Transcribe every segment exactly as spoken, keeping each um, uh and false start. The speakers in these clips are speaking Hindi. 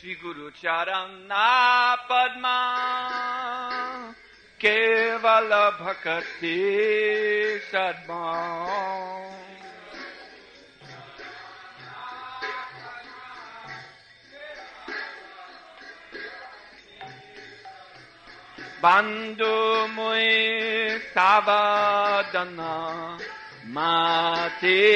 श्री गुरु चरणा पद्मा केवल भक्ति सद्मा बंधु मुई सावधाना माते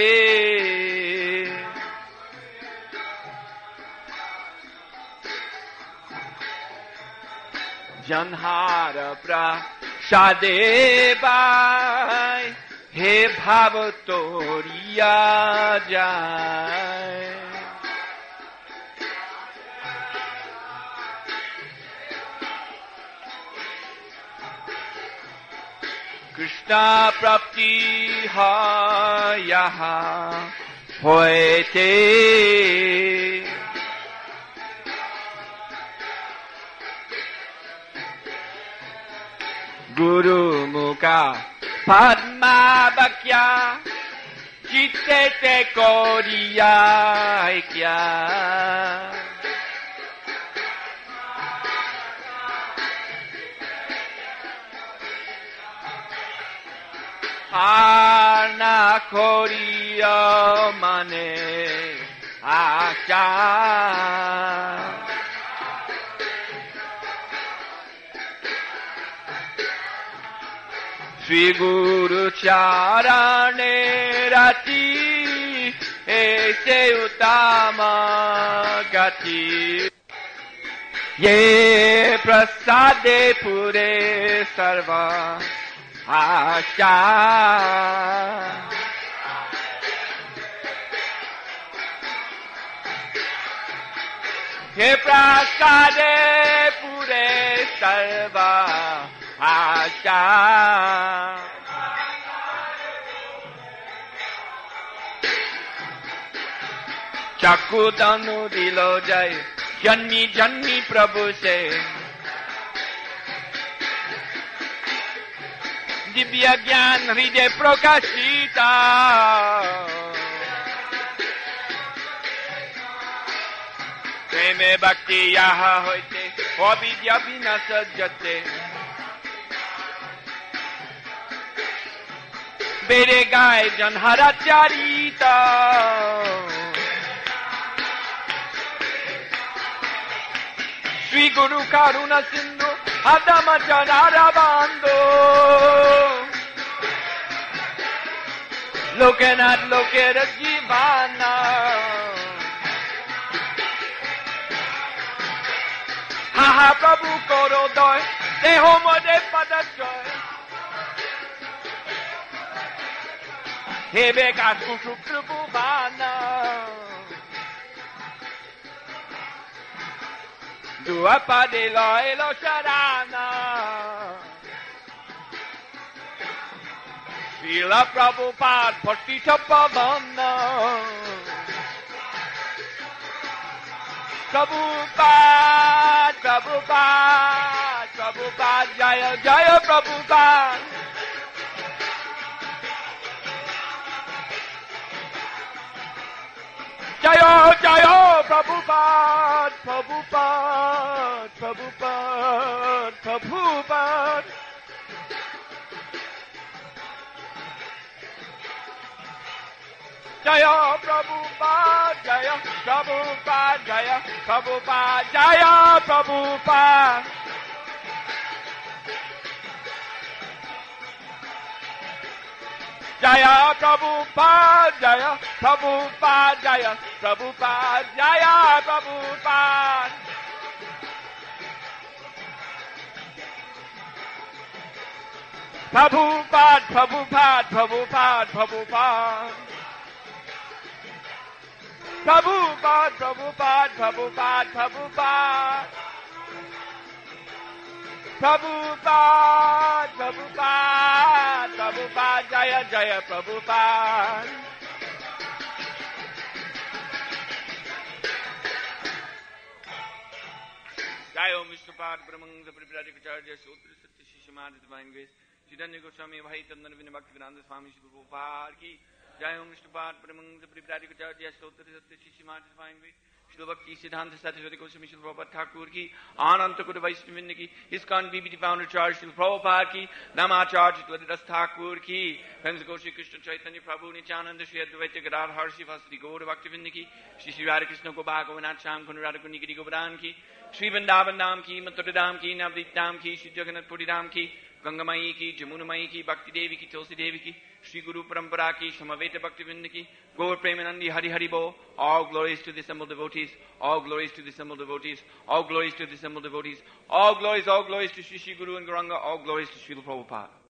जनहार प्रसादे बाय हे भाव तोरिया जाय कृष्ण प्राप्ति है यहाँ होते गुरु मुका पद्मा बक्या चित्ते ते कोरिया है क्या आना कोरिया मने आशा श्री गुरु चरणे रति ऐसे उत्तम गति ये प्रसादे पूरे सर्व आशा हे प्रसादे पूरे सर्व आशा चक्कु तनु दिलो जय जन्मी जन्मी प्रभु से दिव्य ज्ञान हृदय प्रकाशिता प्रेमे भक्ति यहाँ होते अविद्या बिना सज्जते बेरे गाय जनहरा चारिता श्री गुरु करुणा सिंधु अदम जनारा बांधो लोकेनाथ लोकेर जीवाना हा हा प्रभु करो दय देहो मदे पद जय हे बेकार सुप्रभु बाना Dua padelo elo sharana Srila Prabhupada Patita Pavana Prabhupada Prabhupada Prabhupada Jaya Jaya Prabhupada Jaya Jaya Prabhupada Prabhupada Prabhupada Prabhupada Jaya Prabhupada Jaya Prabhupada Jaya Prabhupada Jaya Prabhupada Jaya Prabhupada Jaya Prabhupada Jaya Prabhupada Jaya Prabhupada Prabhupada Prabhupada Prabhupada Prabhupada Prabhupada Prabhupada Prabhupada Prabhupada Prabhupada Prabhupada Prabhupada Jaya Jaya Prabhupada Jaya Om Vishnupada Brahmananda Prabhupada Sutra Satya Shishimada Divine Grace Chaitanya Goswami Bhai Chandan Vinay Bhaktivedanta Swami Shri Prabhupada Ki Jaya Om Vishnupada Brahmananda Prabhupada Sutra Satya Shishimada Divine Grace Shri Bhakti Siddhanta Saraswati Goswami Shri Prabhupada Thakur ki, Ananta Kota Vaishnavinda ki, ISKCON B B T founder charge Shri Prabhupada ki, Namacharya Shri Thakur ki, Friends of Shri Krishna Chaitanya Prabhu Nityananda Shri Advaita Gadadhar Shri Vasudhi Gaur Bhaktivinda ki, Shri Shri Radha Krishna Gopal Govinath Sham Kunu Radha Kuni Giri Govardhan ki, Shri Vrindavan Dham ki, Mathura Dham ki, Navadvip Dham ki, Shri Jagannath Puri Dham ki, Gangamayi ki, Jamunamayi ki, Bhakti Devi ki, Tulsi Devi ki, Shri Guru Parampara ki, Samaveta Bhaktivinda ki, Gaur Premanandi Hari Hari Bo, all glories to the assembled devotees, all glories to the assembled devotees, all glories to the assembled devotees, all glories, all glories to Shri Shri Guru and Gauranga, all glories to Srila Prabhupada.